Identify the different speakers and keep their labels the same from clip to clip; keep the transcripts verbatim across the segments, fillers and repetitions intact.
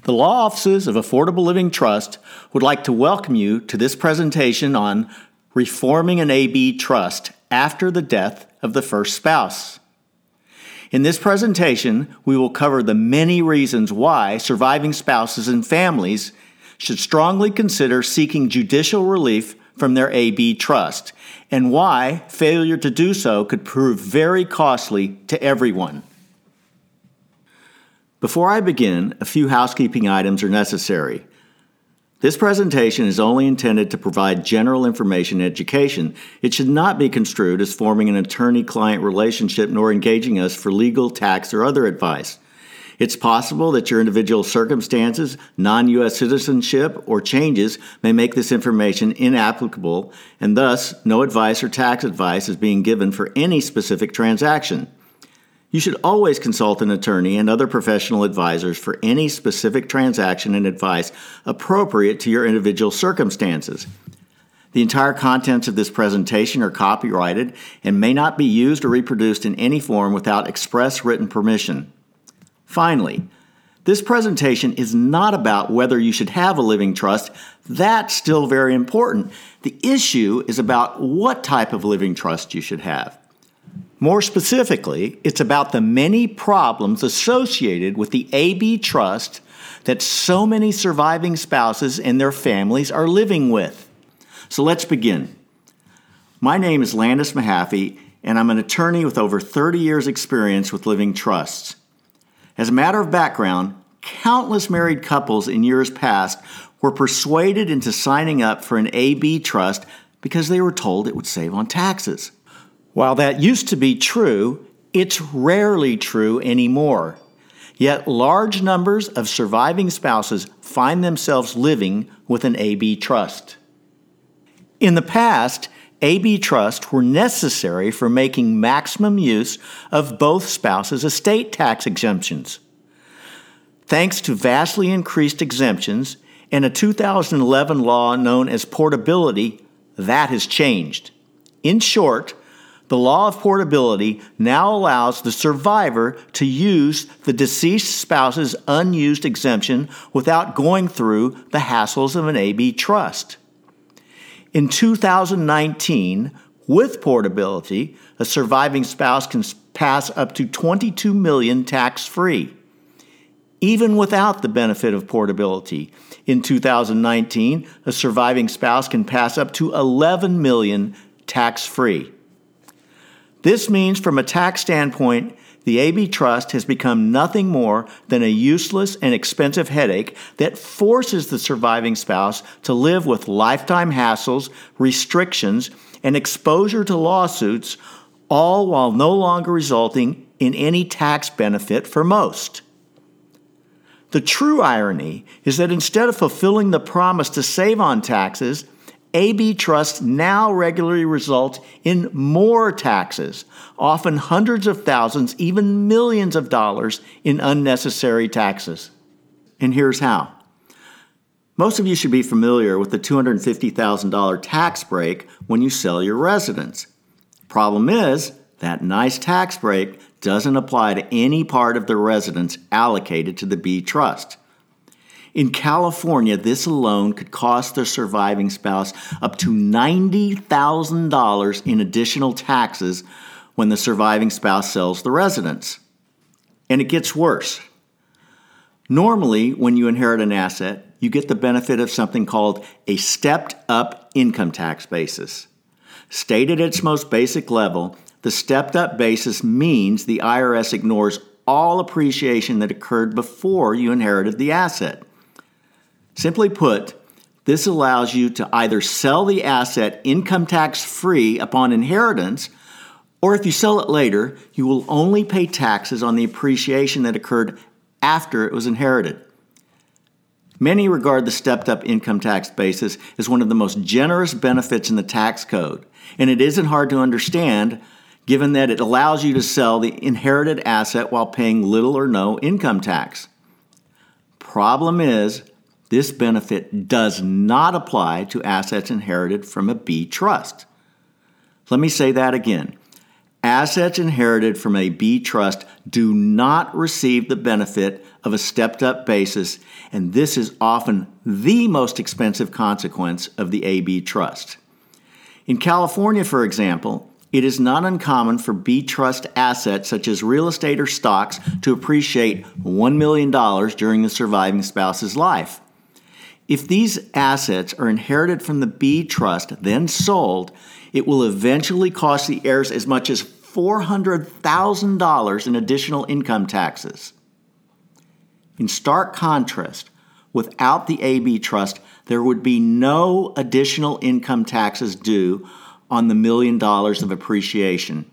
Speaker 1: The law offices of Affordable Living Trust would like to welcome you to this presentation on reforming an A B trust after the death of the first spouse. In this presentation, we will cover the many reasons why surviving spouses and families should strongly consider seeking judicial relief from their A B trust, and why failure to do so could prove very costly to everyone. Before I begin, a few housekeeping items are necessary. This presentation is only intended to provide general information and education. It should not be construed as forming an attorney-client relationship nor engaging us for legal, tax, or other advice. It's possible that your individual circumstances, non-U S citizenship, or changes may make this information inapplicable, and thus no advice or tax advice is being given for any specific transaction. You should always consult an attorney and other professional advisors for any specific transaction and advice appropriate to your individual circumstances. The entire contents of this presentation are copyrighted and may not be used or reproduced in any form without express written permission. Finally, this presentation is not about whether you should have a living trust. That's still very important. The issue is about what type of living trust you should have. More specifically, it's about the many problems associated with the A B trust that so many surviving spouses and their families are living with. So let's begin. My name is Landis Mahaffey, and I'm an attorney with over thirty years' experience with living trusts. As a matter of background, countless married couples in years past were persuaded into signing up for an A B trust because they were told it would save on taxes. While that used to be true, it's rarely true anymore. Yet large numbers of surviving spouses find themselves living with an A B trust. In the past, A B trusts were necessary for making maximum use of both spouses' estate tax exemptions. Thanks to vastly increased exemptions and a two thousand eleven law known as portability, that has changed. In short, the law of portability now allows the survivor to use the deceased spouse's unused exemption without going through the hassles of an A B trust. In two thousand nineteen, with portability, a surviving spouse can pass up to twenty-two million dollars tax-free. Even without the benefit of portability, in two thousand nineteen, a surviving spouse can pass up to eleven million dollars tax-free. This means, from a tax standpoint, the A B trust has become nothing more than a useless and expensive headache that forces the surviving spouse to live with lifetime hassles, restrictions, and exposure to lawsuits, all while no longer resulting in any tax benefit for most. The true irony is that instead of fulfilling the promise to save on taxes, A B trusts now regularly result in more taxes, often hundreds of thousands, even millions of dollars in unnecessary taxes. And here's how. Most of you should be familiar with the two hundred fifty thousand dollars tax break when you sell your residence. Problem is, that nice tax break doesn't apply to any part of the residence allocated to the B trust. In California, this alone could cost the surviving spouse up to ninety thousand dollars in additional taxes when the surviving spouse sells the residence. And it gets worse. Normally, when you inherit an asset, you get the benefit of something called a stepped-up income tax basis. Stated at its most basic level, the stepped-up basis means the I R S ignores all appreciation that occurred before you inherited the asset. Simply put, this allows you to either sell the asset income tax-free upon inheritance, or if you sell it later, you will only pay taxes on the appreciation that occurred after it was inherited. Many regard the stepped-up income tax basis as one of the most generous benefits in the tax code, and it isn't hard to understand given that it allows you to sell the inherited asset while paying little or no income tax. Problem is, this benefit does not apply to assets inherited from a B trust. Let me say that again. Assets inherited from a B trust do not receive the benefit of a stepped-up basis, and this is often the most expensive consequence of the A B trust. In California, for example, it is not uncommon for B trust assets such as real estate or stocks to appreciate one million dollars during the surviving spouse's life. If these assets are inherited from the B trust, then sold, it will eventually cost the heirs as much as four hundred thousand dollars in additional income taxes. In stark contrast, without the A B trust, there would be no additional income taxes due on the million dollars of appreciation.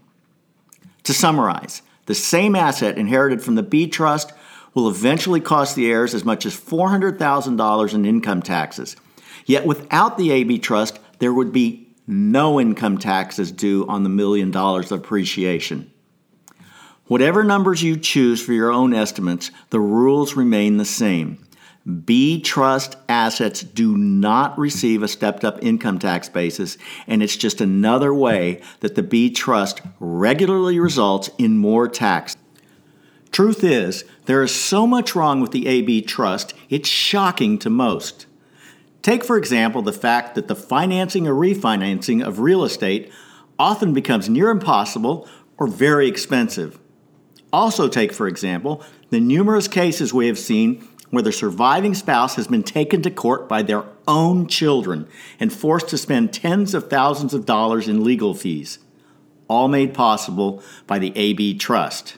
Speaker 1: To summarize, the same asset inherited from the B trust will eventually cost the heirs as much as four hundred thousand dollars in income taxes. Yet without the A B trust, there would be no income taxes due on the million dollars of appreciation. Whatever numbers you choose for your own estimates, the rules remain the same. B trust assets do not receive a stepped-up income tax basis, and it's just another way that the B trust regularly results in more tax. Truth is, there is so much wrong with the A B trust, it's shocking to most. Take, for example, the fact that the financing or refinancing of real estate often becomes near impossible or very expensive. Also take, for example, the numerous cases we have seen where the surviving spouse has been taken to court by their own children and forced to spend tens of thousands of dollars in legal fees, all made possible by the A B trust.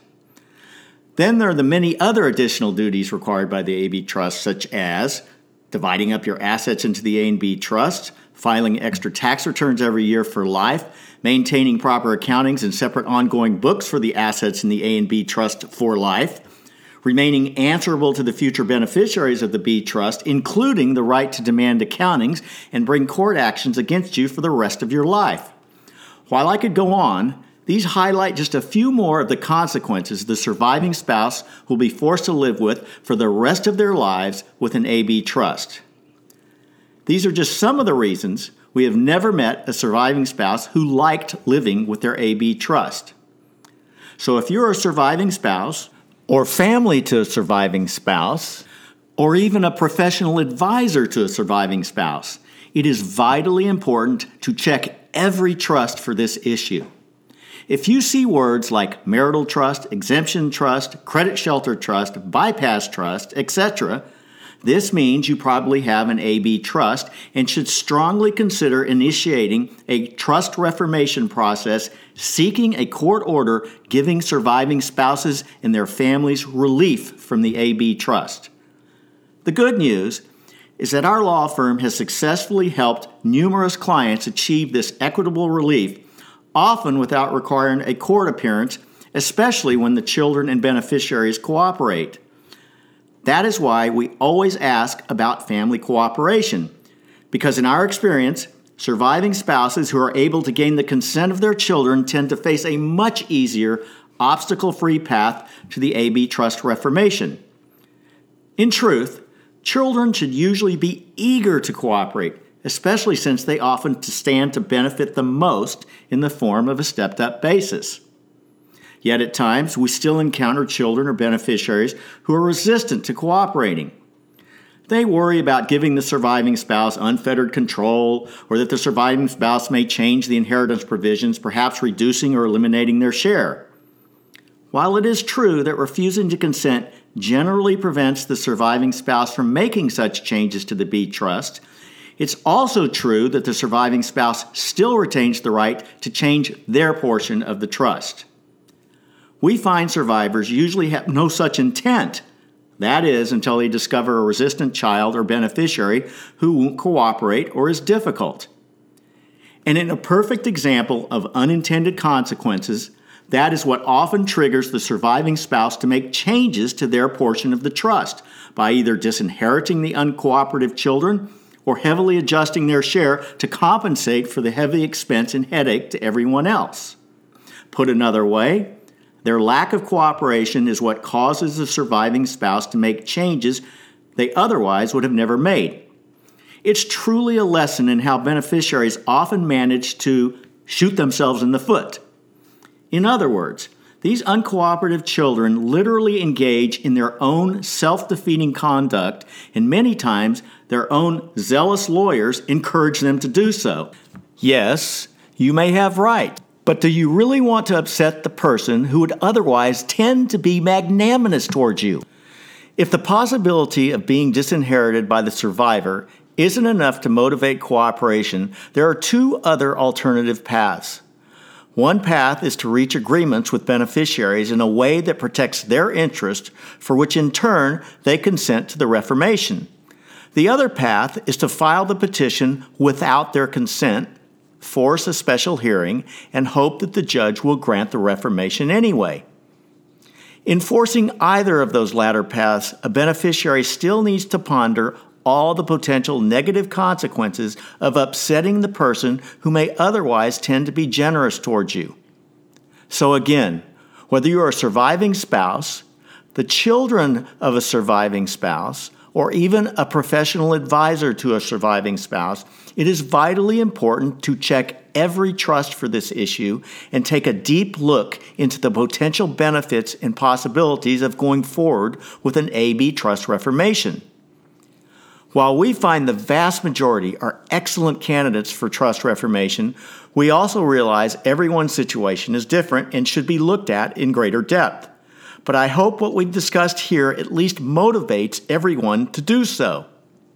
Speaker 1: Then there are the many other additional duties required by the A B trust, such as dividing up your assets into the A and B trusts, filing extra tax returns every year for life, maintaining proper accountings and separate ongoing books for the assets in the A and B trust for life, remaining answerable to the future beneficiaries of the B trust, including the right to demand accountings and bring court actions against you for the rest of your life. While I could go on, these highlight just a few more of the consequences the surviving spouse will be forced to live with for the rest of their lives with an A B trust. These are just some of the reasons we have never met a surviving spouse who liked living with their A B trust. So if you're a surviving spouse, or family to a surviving spouse, or even a professional advisor to a surviving spouse, it is vitally important to check every trust for this issue. If you see words like marital trust, exemption trust, credit shelter trust, bypass trust, et cetera, this means you probably have an A B trust and should strongly consider initiating a trust reformation process seeking a court order giving surviving spouses and their families relief from the A B trust. The good news is that our law firm has successfully helped numerous clients achieve this equitable relief, often without requiring a court appearance, especially when the children and beneficiaries cooperate. That is why we always ask about family cooperation, because in our experience, surviving spouses who are able to gain the consent of their children tend to face a much easier, obstacle-free path to the A B trust reformation. In truth, children should usually be eager to cooperate, especially since they often stand to benefit the most in the form of a stepped-up basis. Yet at times, we still encounter children or beneficiaries who are resistant to cooperating. They worry about giving the surviving spouse unfettered control, or that the surviving spouse may change the inheritance provisions, perhaps reducing or eliminating their share. While it is true that refusing to consent generally prevents the surviving spouse from making such changes to the B trust, it's also true that the surviving spouse still retains the right to change their portion of the trust. We find survivors usually have no such intent. That is, until they discover a resistant child or beneficiary who won't cooperate or is difficult. And in a perfect example of unintended consequences, that is what often triggers the surviving spouse to make changes to their portion of the trust by either disinheriting the uncooperative children or heavily adjusting their share to compensate for the heavy expense and headache to everyone else. Put another way, their lack of cooperation is what causes the surviving spouse to make changes they otherwise would have never made. It's truly a lesson in how beneficiaries often manage to shoot themselves in the foot. In other words, these uncooperative children literally engage in their own self-defeating conduct, and many times their own zealous lawyers encourage them to do so. Yes, you may have right, but do you really want to upset the person who would otherwise tend to be magnanimous towards you? If the possibility of being disinherited by the survivor isn't enough to motivate cooperation, there are two other alternative paths. One path is to reach agreements with beneficiaries in a way that protects their interest, for which in turn they consent to the reformation. The other path is to file the petition without their consent, force a special hearing, and hope that the judge will grant the reformation anyway. In forcing either of those latter paths, a beneficiary still needs to ponder all the potential negative consequences of upsetting the person who may otherwise tend to be generous towards you. So again, whether you are a surviving spouse, the children of a surviving spouse, or even a professional advisor to a surviving spouse, it is vitally important to check every trust for this issue and take a deep look into the potential benefits and possibilities of going forward with an A B trust reformation. While we find the vast majority are excellent candidates for trust reformation, we also realize everyone's situation is different and should be looked at in greater depth. But I hope what we've discussed here at least motivates everyone to do so.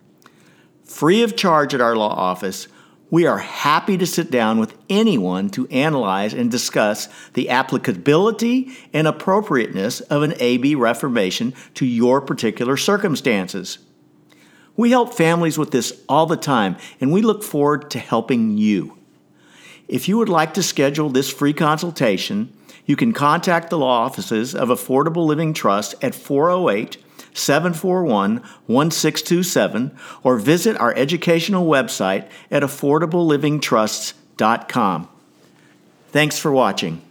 Speaker 1: Free of charge at our law office, we are happy to sit down with anyone to analyze and discuss the applicability and appropriateness of an A B reformation to your particular circumstances. We help families with this all the time, and we look forward to helping you. If you would like to schedule this free consultation, you can contact the law offices of Affordable Living Trust at four oh eight, seven four one, one six two seven or visit our educational website at affordable living trusts dot com. Thanks for watching.